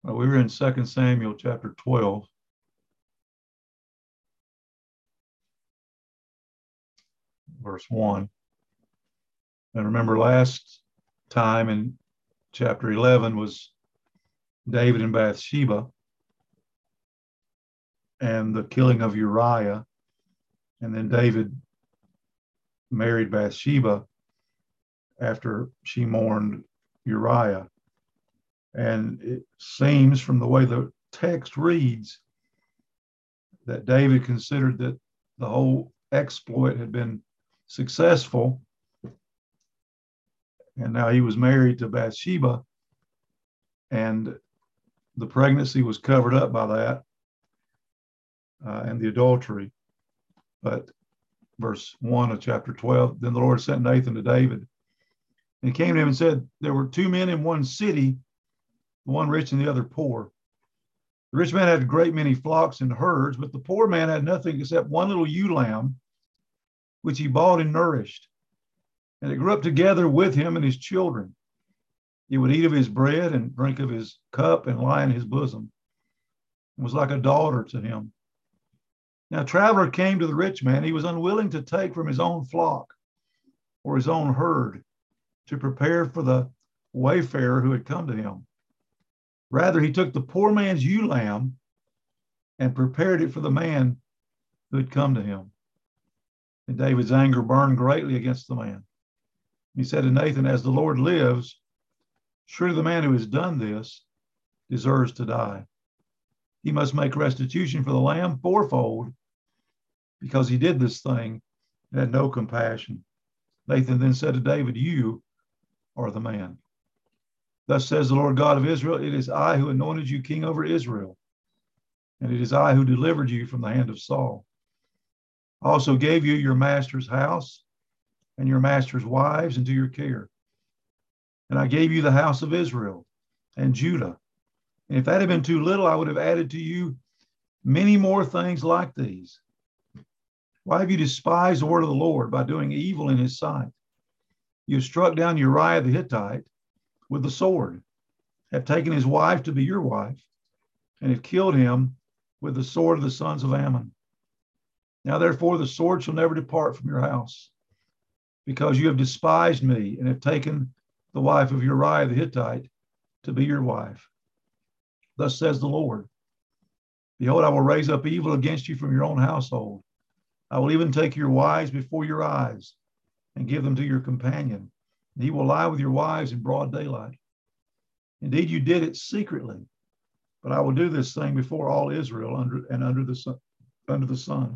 We were in 2 Samuel chapter 12. Verse 1. And remember, last time in chapter 11 was David and Bathsheba and the killing of Uriah. And then David married Bathsheba after she mourned Uriah. And it seems from the way the text reads that David considered that the whole exploit had been successful. And now he was married to Bathsheba, and the pregnancy was covered up by that and the adultery. But verse 1 of chapter 12, then the Lord sent Nathan to David. And he came to him and said, there were two men in one city, the one rich and the other poor. The rich man had a great many flocks and herds, but the poor man had nothing except one little ewe lamb, which he bought and nourished. And it grew up together with him and his children. He would eat of his bread and drink of his cup and lie in his bosom. It was like a daughter to him. Now a traveler came to the rich man. He was unwilling to take from his own flock or his own herd to prepare for the wayfarer who had come to him. Rather, he took the poor man's ewe lamb and prepared it for the man who had come to him. And David's anger burned greatly against the man. He said to Nathan, as the Lord lives, surely the man who has done this deserves to die. He must make restitution for the lamb fourfold, because he did this thing and had no compassion. Nathan then said to David, you are the man. Thus says the Lord God of Israel, it is I who anointed you king over Israel, and it is I who delivered you from the hand of Saul. I also gave you your master's house and your master's wives into your care. And I gave you the house of Israel and Judah. And if that had been too little, I would have added to you many more things like these. Why have you despised the word of the Lord by doing evil in his sight? You have struck down Uriah the Hittite with the sword, have taken his wife to be your wife, and have killed him with the sword of the sons of Ammon. Now, therefore, the sword shall never depart from your house, because you have despised me and have taken the wife of Uriah the Hittite to be your wife. Thus says the Lord, behold, I will raise up evil against you from your own household. I will even take your wives before your eyes and give them to your companion. And he will lie with your wives in broad daylight. Indeed, you did it secretly, but I will do this thing before all Israel under the sun.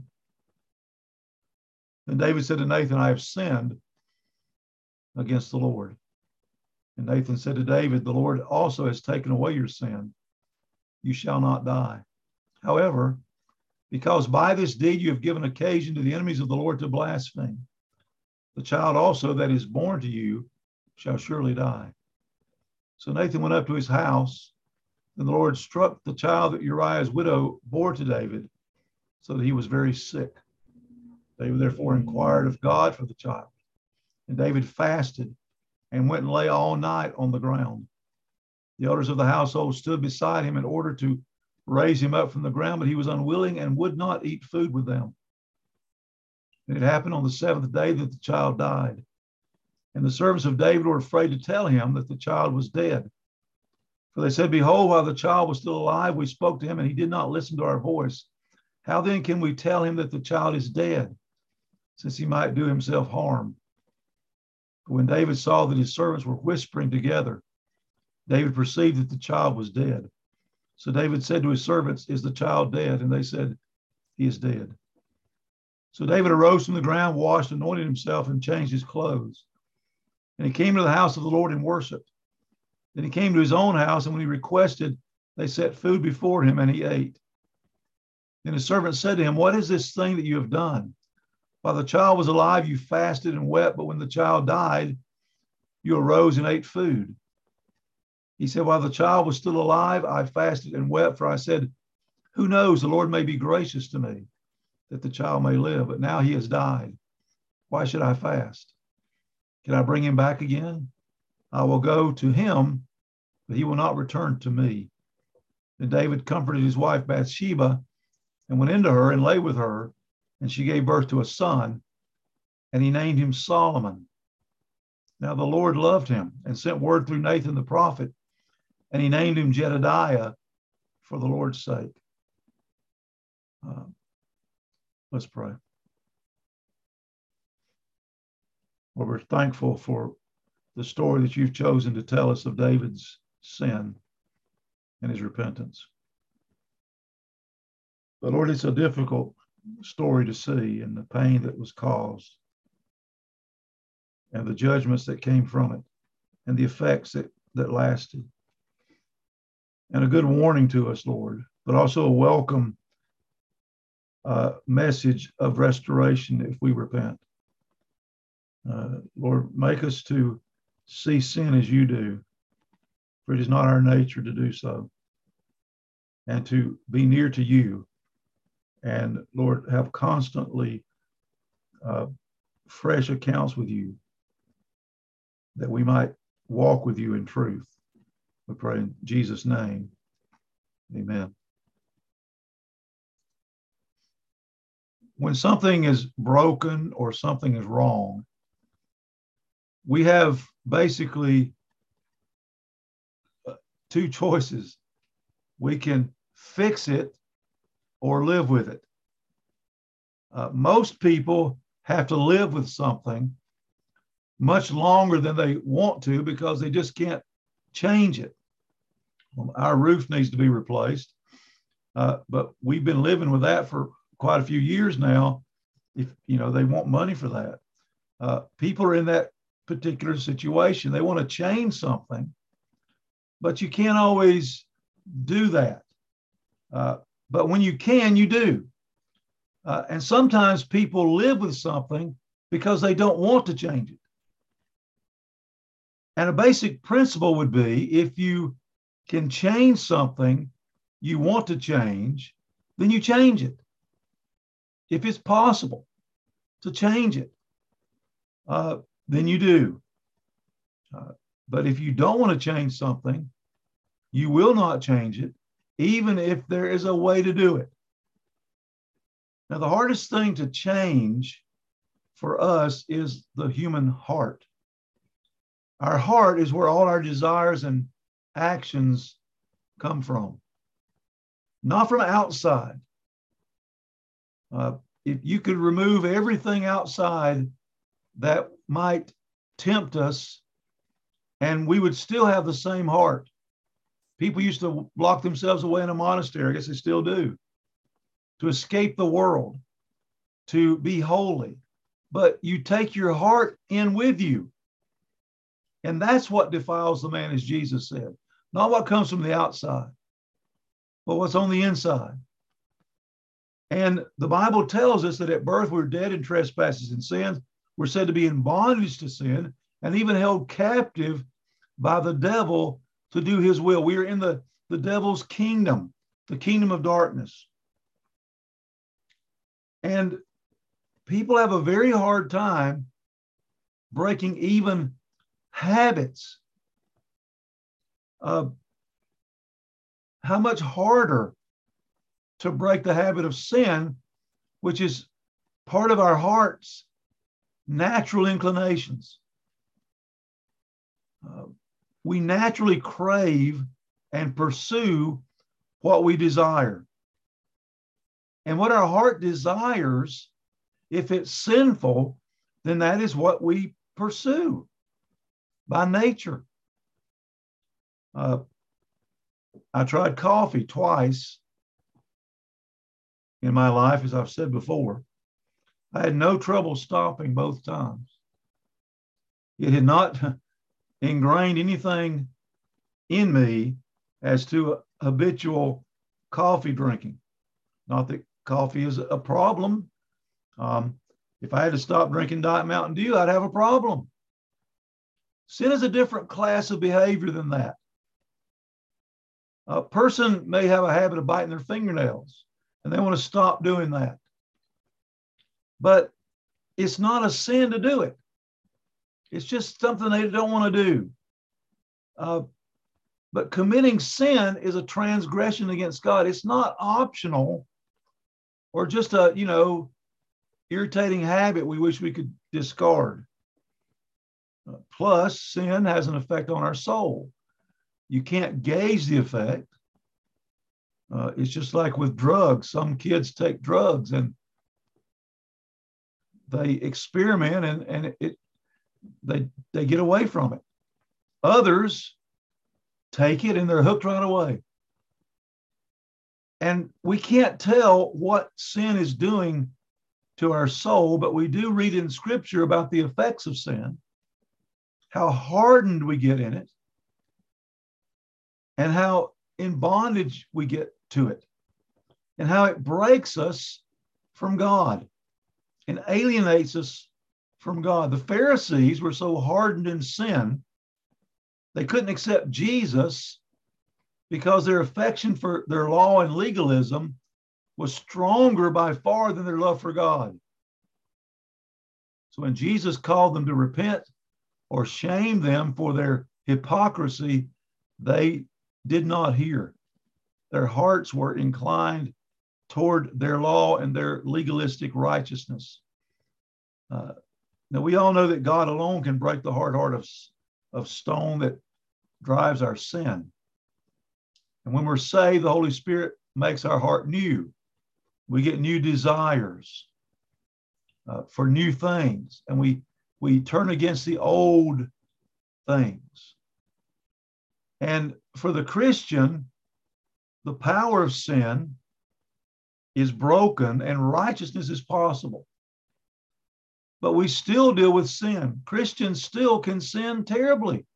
Then David said to Nathan, I have sinned against the Lord. And Nathan said to David, the Lord also has taken away your sin. You shall not die. However, because by this deed you have given occasion to the enemies of the Lord to blaspheme, the child also that is born to you shall surely die. So Nathan went up to his house, and the Lord struck the child that Uriah's widow bore to David, so that he was very sick. David therefore inquired of God for the child. And David fasted and went and lay all night on the ground. The elders of the household stood beside him in order to raise him up from the ground, but he was unwilling and would not eat food with them. And it happened on the seventh day that the child died. And the servants of David were afraid to tell him that the child was dead. For they said, behold, while the child was still alive, we spoke to him, and he did not listen to our voice. How then can we tell him that the child is dead, since he might do himself harm? But when David saw that his servants were whispering together, David perceived that the child was dead. So David said to his servants, is the child dead? And they said, he is dead. So David arose from the ground, washed, anointed himself, and changed his clothes. And he came to the house of the Lord and worshiped. Then he came to his own house, and when he requested, they set food before him, and he ate. Then his servant said to him, what is this thing that you have done? While the child was alive, you fasted and wept, but when the child died, you arose and ate food. He said, while the child was still alive, I fasted and wept, for I said, who knows, the Lord may be gracious to me, that the child may live. But now he has died. Why should I fast? Can I bring him back again? I will go to him, but he will not return to me. And David comforted his wife Bathsheba and went into her and lay with her, and she gave birth to a son, and he named him Solomon. Now the Lord loved him and sent word through Nathan the prophet, and he named him Jedediah for the Lord's sake. Let's pray. Lord, we're thankful for the story that you've chosen to tell us of David's sin and his repentance. But Lord, it's a difficult story to see, and the pain that was caused and the judgments that came from it and the effects that lasted. And a good warning to us, Lord, but also a welcome message of restoration if we repent. Lord, make us to see sin as you do, for it is not our nature to do so, and to be near to you. And Lord, have constantly fresh accounts with you, that we might walk with you in truth. We pray in Jesus' name. Amen. When something is broken or something is wrong, we have basically two choices. We can fix it or live with it. Most people have to live with something much longer than they want to because they just can't change it. Our roof needs to be replaced, but we've been living with that for quite a few years now. If they want money for that. People are in that particular situation. They want to change something, but you can't always do that. But when you can, you do. And sometimes people live with something because they don't want to change it. And a basic principle would be, if you can change something you want to change, then you change it. If it's possible to change it, then you do. But if you don't want to change something, you will not change it, even if there is a way to do it. Now, the hardest thing to change for us is the human heart. Our heart is where all our desires and actions come from, not from outside. If you could remove everything outside that might tempt us, and we would still have the same heart. People used to lock themselves away in a monastery, I guess they still do, to escape the world, to be holy. But you take your heart in with you. And that's what defiles the man, as Jesus said. Not what comes from the outside, but what's on the inside. And the Bible tells us that at birth we're dead in trespasses and sins. We're said to be in bondage to sin and even held captive by the devil to do his will. We are in the devil's kingdom, the kingdom of darkness. And people have a very hard time breaking even habits. How much harder to break the habit of sin, which is part of our heart's natural inclinations. We naturally crave and pursue what we desire. And what our heart desires, if it's sinful, then that is what we pursue by nature. I tried coffee twice in my life, as I've said before. I had no trouble stopping both times. It had not ingrained anything in me as to habitual coffee drinking. Not that coffee is a problem. If I had to stop drinking Diet Mountain Dew, I'd have a problem. Sin is a different class of behavior than that. A person may have a habit of biting their fingernails, and they want to stop doing that. But it's not a sin to do it. It's just something they don't want to do. But committing sin is a transgression against God. It's not optional or just a, irritating habit we wish we could discard. Plus, sin has an effect on our soul. You can't gauge the effect. It's just like with drugs. Some kids take drugs and they experiment and they get away from it. Others take it and they're hooked right away. And we can't tell what sin is doing to our soul, but we do read in Scripture about the effects of sin, how hardened we get in it, and how in bondage we get to it, and how it breaks us from God and alienates us from God. The Pharisees were so hardened in sin, they couldn't accept Jesus because their affection for their law and legalism was stronger by far than their love for God. So when Jesus called them to repent or shame them for their hypocrisy, they did not hear. Their hearts were inclined toward their law and their legalistic righteousness. Now, we all know that God alone can break the hard heart of stone that drives our sin. And when we're saved, the Holy Spirit makes our heart new. We get new desires for new things, and we turn against the old things. And for the Christian, the power of sin is broken and righteousness is possible. But we still deal with sin. Christians still can sin terribly.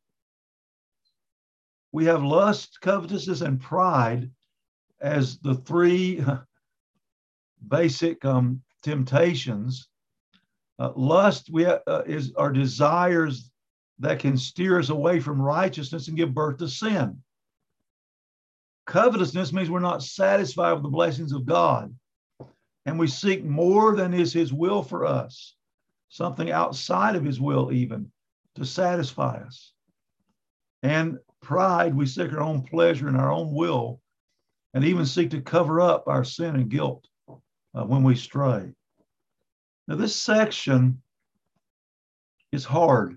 We have lust, covetousness, and pride as the three basic temptations. Lust is our desires that can steer us away from righteousness and give birth to sin. Covetousness means we're not satisfied with the blessings of God, and we seek more than is His will for us, something outside of His will even, to satisfy us. And pride, we seek our own pleasure and our own will, and even seek to cover up our sin and guilt when we stray. Now, this section is hard.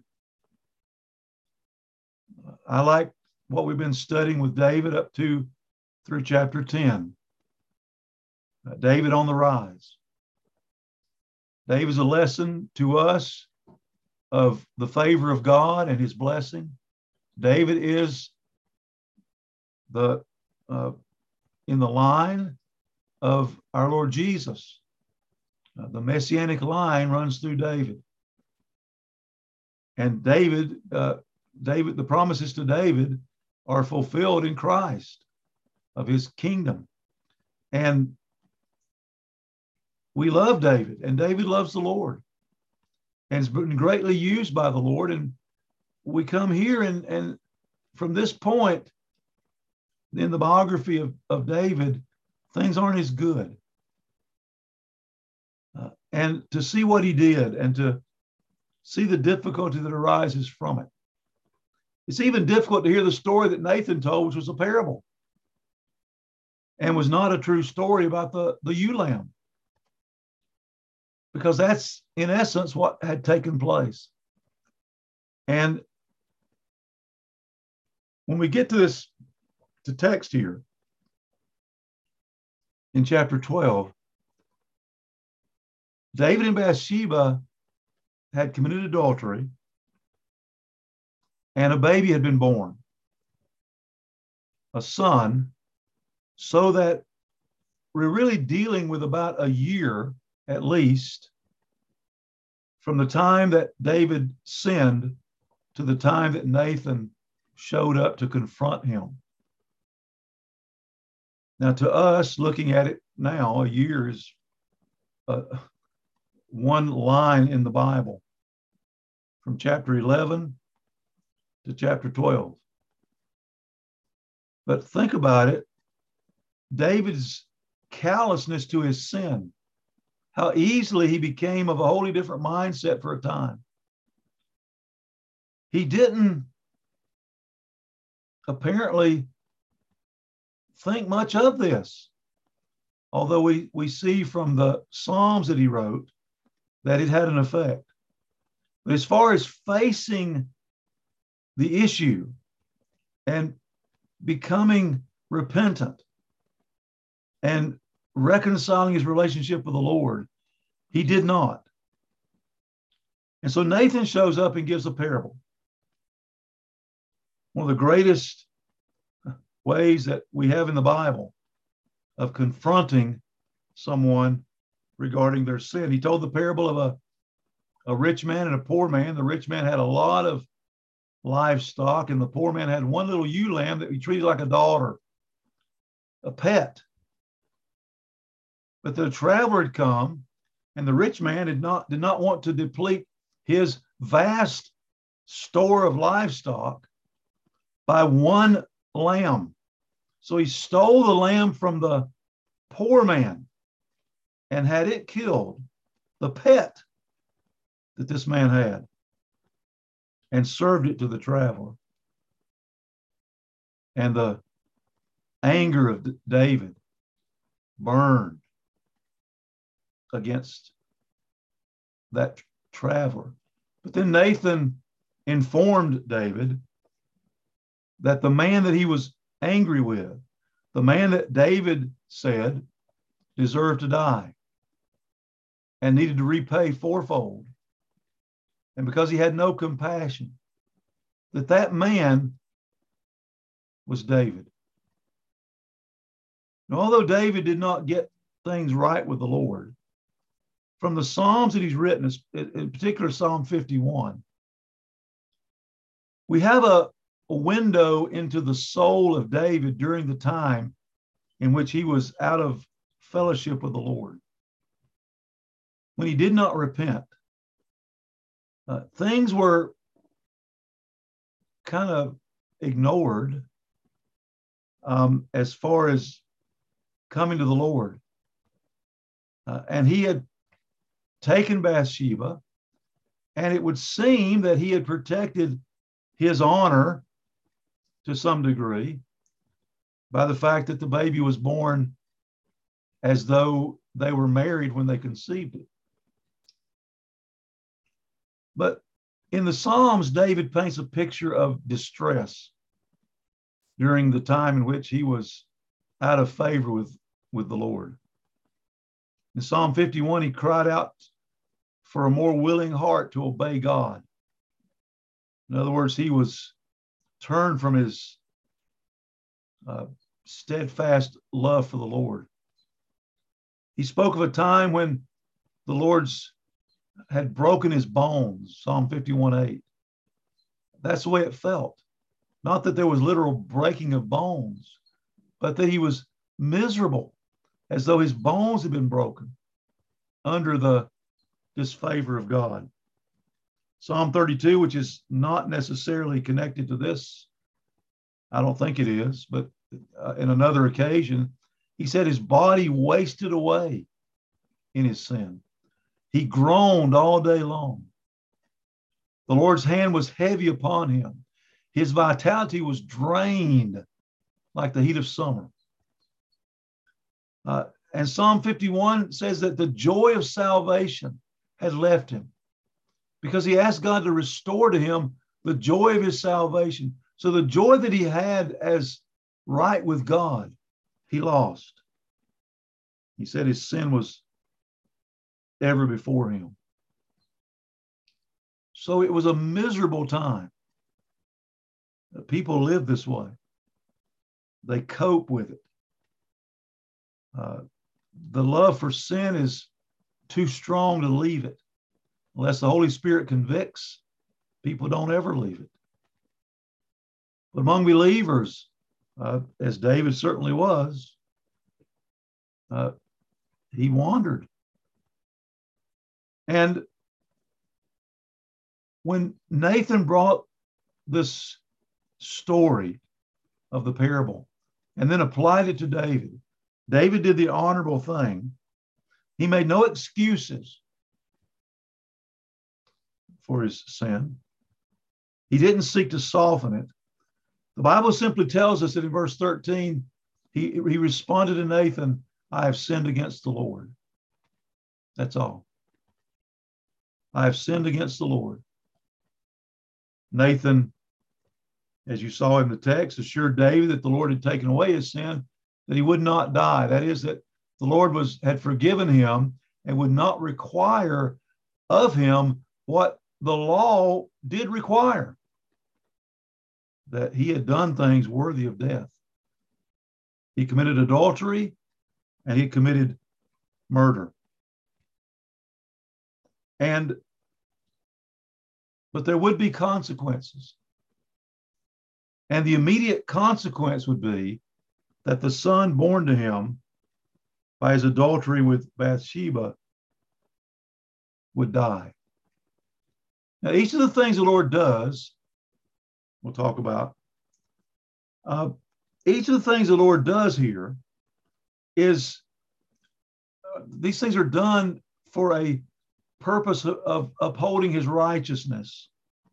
I like what we've been studying with David up to through chapter 10. David on the rise. David's a lesson to us of the favor of God and His blessing. David is in the line of our Lord Jesus. The messianic line runs through David. And David, the promises to David are fulfilled in Christ of His kingdom. And we love David, and David loves the Lord and has been greatly used by the Lord. And we come here and from this point in the biography of David, things aren't as good. And to see what he did and to see the difficulty that arises from it. It's even difficult to hear the story that Nathan told, which was a parable and was not a true story about the ewe lamb, because that's in essence what had taken place. And when we get to this, to text here in chapter 12, David and Bathsheba had committed adultery and a baby had been born, a son, so that we're really dealing with about a year at least from the time that David sinned to the time that Nathan showed up to confront him. Now, to us, looking at it now, a year is one line in the Bible from chapter 11 to chapter 12. But think about it. David's callousness to his sin, how easily he became of a wholly different mindset for a time. He didn't apparently think much of this, although we see from the Psalms that he wrote that it had an effect. But as far as facing the issue and becoming repentant and reconciling his relationship with the Lord, he did not. And so Nathan shows up and gives a parable. One of the greatest ways that we have in the Bible of confronting someone regarding their sin. He told the parable of a rich man and a poor man. The rich man had a lot of livestock, and the poor man had one little ewe lamb that he treated like a daughter, a pet. But the traveler had come, and the rich man did not want to deplete his vast store of livestock by one lamb. So he stole the lamb from the poor man and had it killed, the pet that this man had, and served it to the traveler. And the anger of David burned against that traveler. But then Nathan informed David that the man that he was angry with, the man that David said deserved to die and needed to repay fourfold, and because he had no compassion, that man was David. Now, although David did not get things right with the Lord, from the Psalms that he's written, in particular Psalm 51, we have a window into the soul of David during the time in which he was out of fellowship with the Lord. When he did not repent, things were kind of ignored as far as coming to the Lord. And he had taken Bathsheba, and it would seem that he had protected his honor to some degree by the fact that the baby was born as though they were married when they conceived it. But in the Psalms, David paints a picture of distress during the time in which he was out of favor with the Lord. In Psalm 51, he cried out for a more willing heart to obey God. In other words, he was turned from his steadfast love for the Lord. He spoke of a time when the Lord's had broken his bones, Psalm 51:8. That's the way it felt. Not that there was literal breaking of bones, but that he was miserable, as though his bones had been broken under the disfavor of God. Psalm 32, which is not necessarily connected to this, I don't think it is, but in another occasion, he said his body wasted away in his sin. He groaned all day long. The Lord's hand was heavy upon him. His vitality was drained like the heat of summer. And Psalm 51 says that the joy of salvation had left him because he asked God to restore to him the joy of his salvation. So the joy that he had as right with God, he lost. He said his sin was ever before him. So it was a miserable time. People live this way. They cope with it. The love for sin is too strong to leave it. Unless the Holy Spirit convicts, people don't ever leave it. But among believers, as David certainly was, he wandered. And when Nathan brought this story of the parable and then applied it to David, David did the honorable thing. He made no excuses for his sin. He didn't seek to soften it, The Bible simply tells us that in verse 13, he responded to Nathan, I have sinned against the Lord. That's all. I have sinned against the Lord. Nathan, as you saw in the text, assured David that the Lord had taken away his sin, that he would not die. That is, that the Lord had forgiven him and would not require of him what the law did require, that he had done things worthy of death. He committed adultery and he committed murder. But there would be consequences. And the immediate consequence would be that the son born to him by his adultery with Bathsheba would die. Now, each of the things the Lord does, we'll talk about, each of the things the Lord does here is, these things are done for a purpose of upholding his righteousness.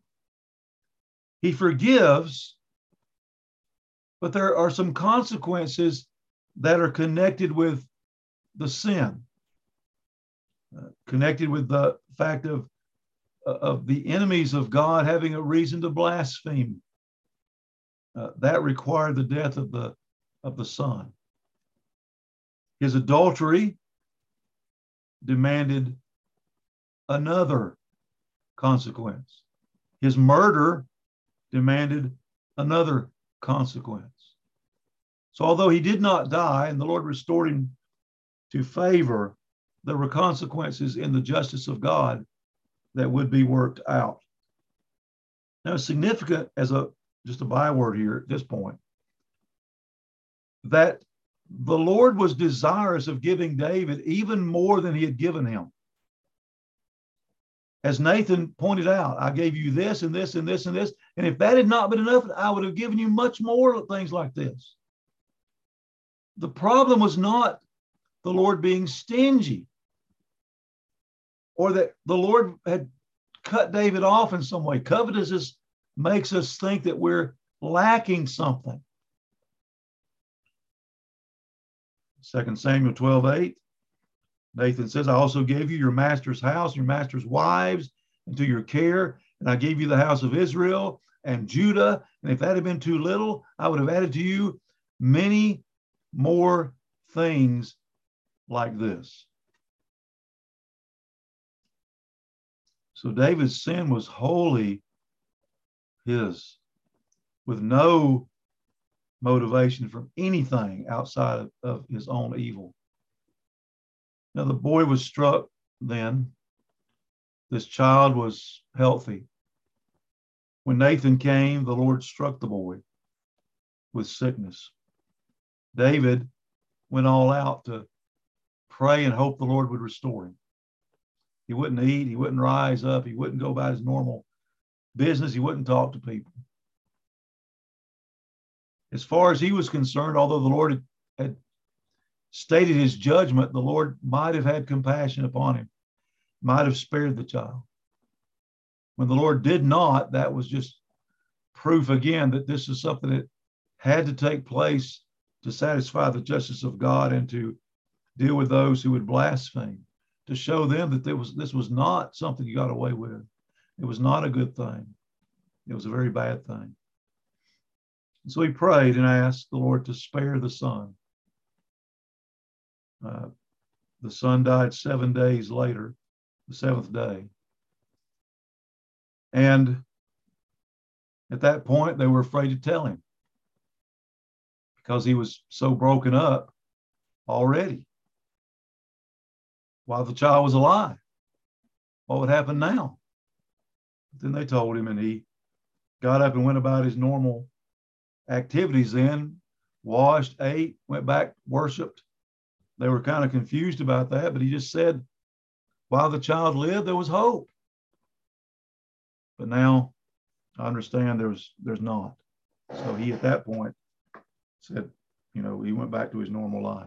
He forgives, but there are some consequences that are connected with the sin, connected with the fact of the enemies of God having a reason to blaspheme. That required the death of the son. His adultery demanded another consequence. His murder demanded another consequence. So although he did not die and the Lord restored him to favor, there were consequences in the justice of God that would be worked out. Now, it's significant as just a byword here at this point, that the Lord was desirous of giving David even more than he had given him. As Nathan pointed out, I gave you this and this and this and this. And if that had not been enough, I would have given you much more things like this. The problem was not the Lord being stingy or that the Lord had cut David off in some way. Covetousness makes us think that we're lacking something. 2 Samuel 12:8. Nathan says, I also gave you your master's house, your master's wives into your care, and I gave you the house of Israel and Judah. And if that had been too little, I would have added to you many more things like this. So David's sin was wholly his, with no motivation from anything outside of his own evil. Now, the boy was struck then. This child was healthy. When Nathan came, the Lord struck the boy with sickness. David went all out to pray and hope the Lord would restore him. He wouldn't eat. He wouldn't rise up. He wouldn't go about his normal business. He wouldn't talk to people. As far as he was concerned, although the Lord had stated his judgment, the Lord might have had compassion upon him, might have spared the child. When the Lord did not, that was just proof again that this is something that had to take place to satisfy the justice of God and to deal with those who would blaspheme, to show them that this was not something you got away with. It was not a good thing. It was a very bad thing. And so he prayed and asked the Lord to spare the son. The son died 7 days later, the seventh day. And at that point, they were afraid to tell him because he was so broken up already. While the child was alive, what would happen now? Then they told him, and he got up and went about his normal activities then, washed, ate, went back, worshiped. They were kind of confused about that, but he just said, while the child lived, there was hope. But now I understand there's not. So he, at that point, said, he went back to his normal life.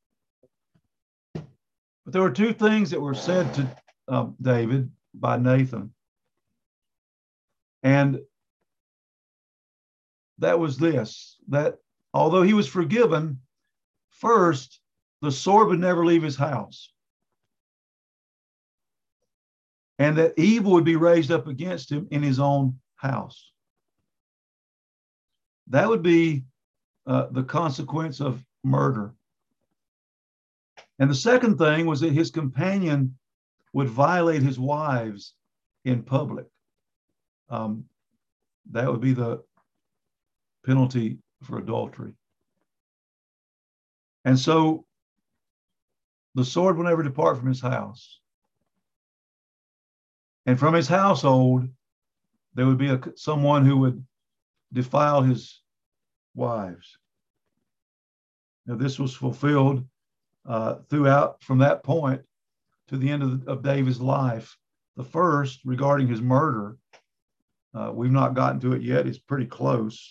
But there were two things that were said to David by Nathan. And that was this, that although he was forgiven, first, the sword would never leave his house. And that evil would be raised up against him in his own house. That would be the consequence of murder. And the second thing was that his companion would violate his wives in public. That would be the penalty for adultery. And so the sword will never depart from his house. And from his household, there would be someone who would defile his wives. Now, this was fulfilled throughout from that point to the end of David's life. The first, regarding his murder, we've not gotten to it yet. It's pretty close.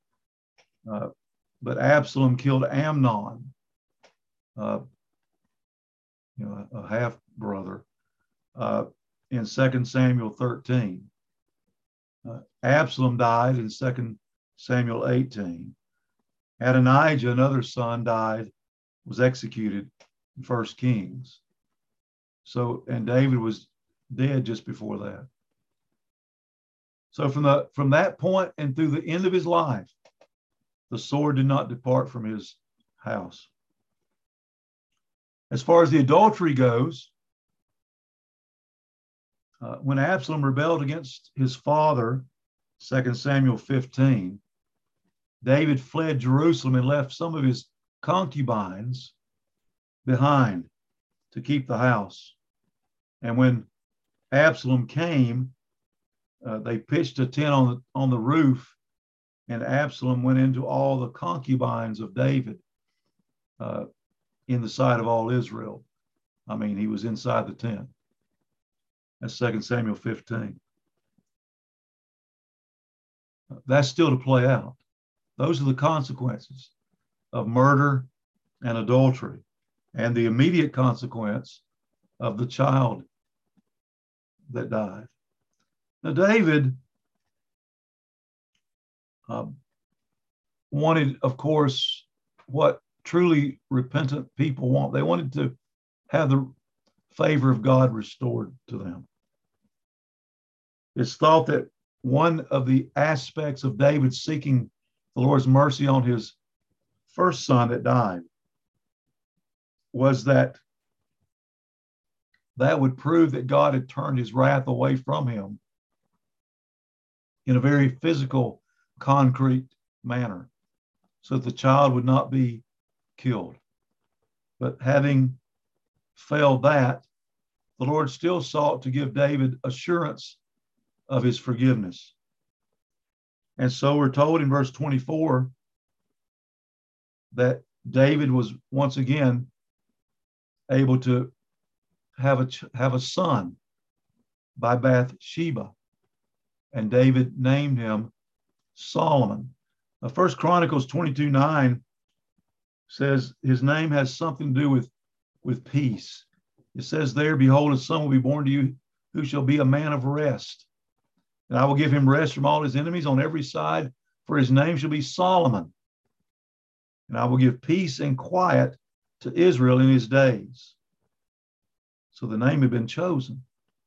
But Absalom killed Amnon, a half brother, in 2 Samuel 13. Absalom died in 2 Samuel 18. Adonijah, another son, was executed in 1 Kings. So, and David was dead just before that. So from that point and through the end of his life, the sword did not depart from his house. As far as the adultery goes, when Absalom rebelled against his father, 2 Samuel 15, David fled Jerusalem and left some of his concubines behind to keep the house. And when Absalom came, they pitched a tent on the roof, and Absalom went into all the concubines of David in the sight of all Israel. I mean, he was inside the tent. That's 2 Samuel 15. That's still to play out. Those are the consequences of murder and adultery, and the immediate consequence of the child that died. Now, David wanted, of course, what truly repentant people want. They wanted to have the favor of God restored to them. It's thought that one of the aspects of David seeking the Lord's mercy on his first son that died was that would prove that God had turned his wrath away from him in a very physical, concrete manner, so that the child would not be killed. But having failed that, the Lord still sought to give David assurance of his forgiveness. And so we're told in verse 24 that David was once again able to have a son by Bathsheba, and David named him Solomon. Now, 1 Chronicles 22:9 says his name has something to do with peace. It says there, behold, a son will be born to you who shall be a man of rest. And I will give him rest from all his enemies on every side, for his name shall be Solomon. And I will give peace and quiet to Israel in his days. So the name had been chosen.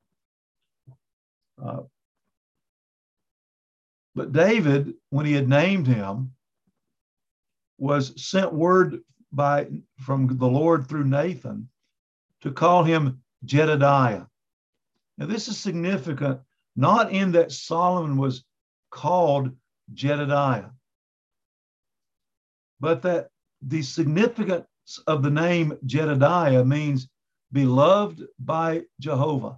But David, when he had named him, was sent word from the Lord through Nathan to call him Jedediah. Now, this is significant, not in that Solomon was called Jedediah, but that the significance of the name Jedediah means beloved by Jehovah.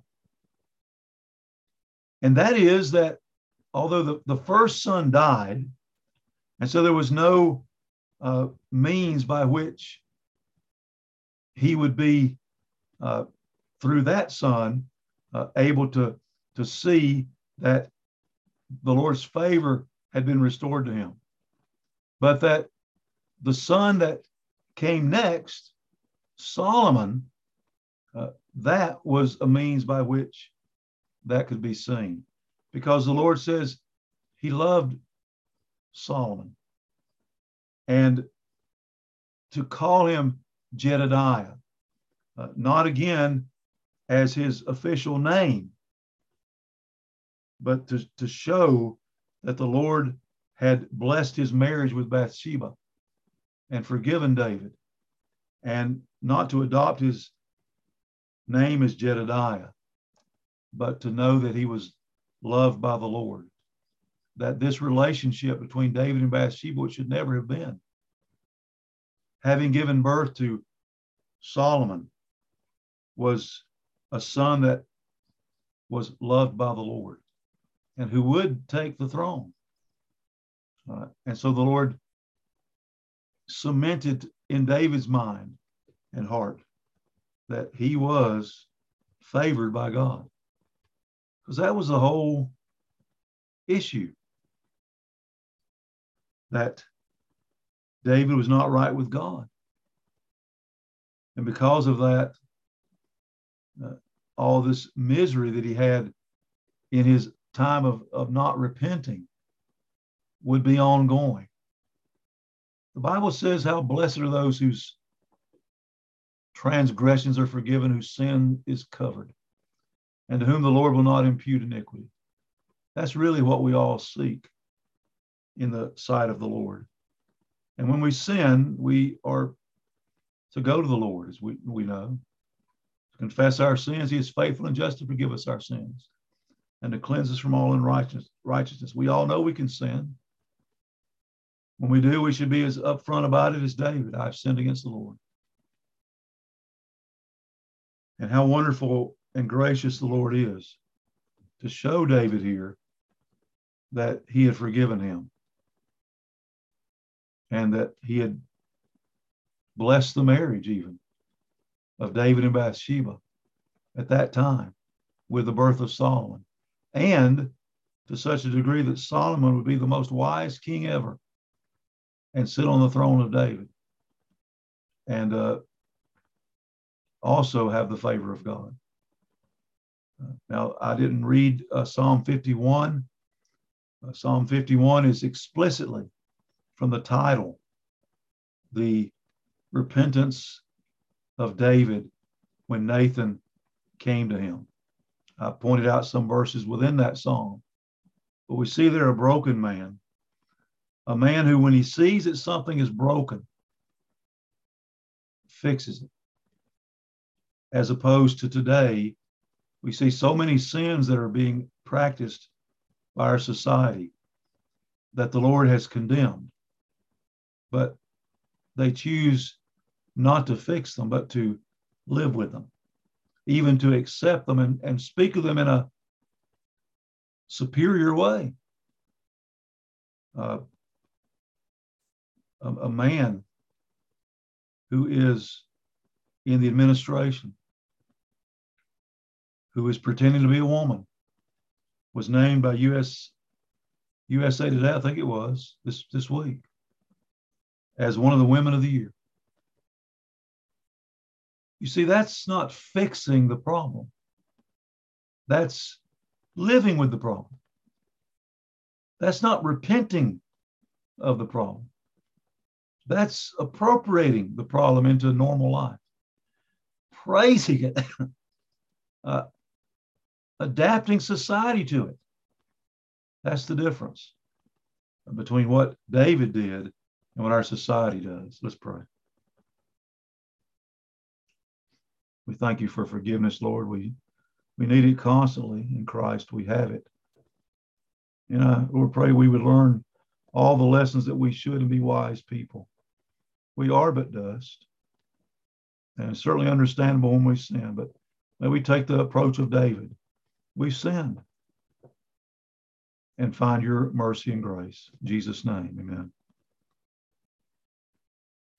And that is that although the first son died, and so there was no means by which he would be, through that son, able to see that the Lord's favor had been restored to him. But that the son that came next, Solomon, that was a means by which that could be seen. Because the Lord says he loved Solomon. And to call him Jedediah, not again as his official name, but to show that the Lord had blessed his marriage with Bathsheba and forgiven David, and not to adopt his name as Jedediah, but to know that he was loved by the Lord, that this relationship between David and Bathsheba, which should never have been, having given birth to Solomon, was a son that was loved by the Lord and who would take the throne. And so the Lord cemented in David's mind and heart that he was favored by God, because that was the whole issue, that David was not right with God. And because of that, all this misery that he had in his time of not repenting would be ongoing. The Bible says, how blessed are those whose transgressions are forgiven, whose sin is covered, and to whom the Lord will not impute iniquity. That's really what we all seek in the sight of the Lord. And when we sin, we are to go to the Lord, as we know, to confess our sins. He is faithful and just to forgive us our sins and to cleanse us from all unrighteousness. We all know we can sin. When we do, we should be as upfront about it as David. I've sinned against the Lord. And how wonderful and gracious the Lord is to show David here that he had forgiven him and that he had blessed the marriage even of David and Bathsheba at that time with the birth of Solomon, and to such a degree that Solomon would be the most wise king ever and sit on the throne of David and also have the favor of God. Now, I didn't read Psalm 51. Psalm 51 is explicitly, from the title, the repentance of David when Nathan came to him. I pointed out some verses within that psalm, but we see there a broken man, a man who, when he sees that something is broken, fixes it. As opposed to today, we see so many sins that are being practiced by our society that the Lord has condemned, but they choose not to fix them, but to live with them, even to accept them and speak of them in a superior way. A man who is in the administration, who is pretending to be a woman, was named by USA Today, I think it was, this week, as one of the women of the year. You see, that's not fixing the problem. That's living with the problem. That's not repenting of the problem. That's appropriating the problem into normal life, praising it, adapting society to it. That's the difference between what David did and what our society does. Let's pray. We thank you for forgiveness, Lord. We need it constantly. In Christ, we have it. Lord, pray we would learn all the lessons that we should and be wise people. We are but dust, and it's certainly understandable when we sin, but may we take the approach of David. We sinned, and find your mercy and grace. In Jesus' name, amen.